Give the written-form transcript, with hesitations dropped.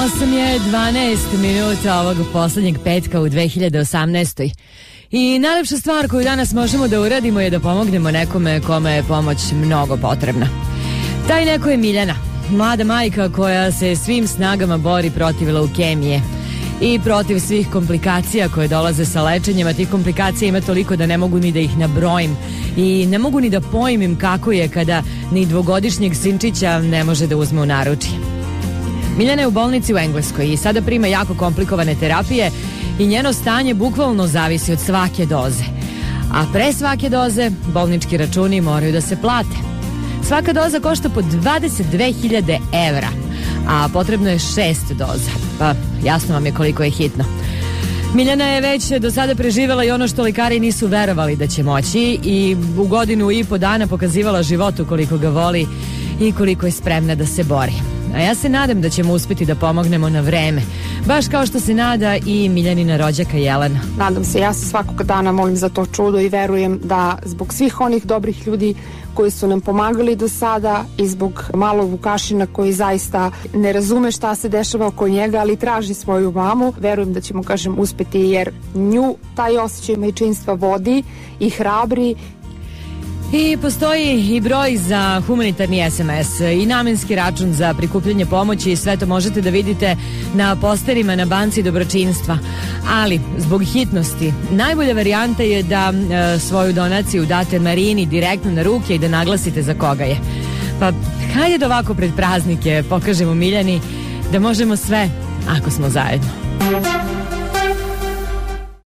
8 je 12 minuta ovog poslednjeg petka u 2018. I najlepša stvar koju danas možemo da uradimo je da pomognemo nekome kome je pomoć mnogo potrebna. Taj neko je Miljana, mlada majka koja se svim snagama bori protiv leukemije i protiv svih komplikacija koje dolaze sa lečenjem, a tih komplikacija ima toliko da ne mogu ni da ih nabrojim i ne mogu ni da pojmim kako je kada ni dvogodišnjeg sinčića ne može da uzme u naručje. Miljana je u bolnici u Engleskoj i sada prima jako komplikovane terapije i njeno stanje bukvalno zavisi od svake doze. A pre svake doze bolnički računi moraju da se plate. Svaka doza košta po 22.000 evra, a potrebno je 6 doza. Pa jasno vam je koliko je hitno. Miljana je već do sada preživela i ono što lekari nisu verovali da će moći i u 1.5 dana pokazivala životu koliko ga voli i koliko je spremna da se bori. A ja se nadam da ćemo uspjeti da pomognemo na vreme, baš kao što se nada i Miljanina rođaka Jelena. Nadam se, ja se svakog dana molim za to čudo i verujem da zbog svih onih dobrih ljudi koji su nam pomagali do sada i zbog malog Vukašina koji zaista ne razume šta se dešava oko njega, ali traži svoju mamu, verujem da ćemo, uspjeti, jer nju taj osjećaj majčinstva vodi i hrabri. I postoji i broj za humanitarni SMS i namenski račun za prikupljanje pomoći i sve to možete da vidite na posterima na banci dobročinstva. Ali, zbog hitnosti, najbolja varijanta je da svoju donaciju date Marini direktno na ruke i da naglasite za koga je. Pa, hajde da ovako pred praznike pokažemo Miljani da možemo sve ako smo zajedno.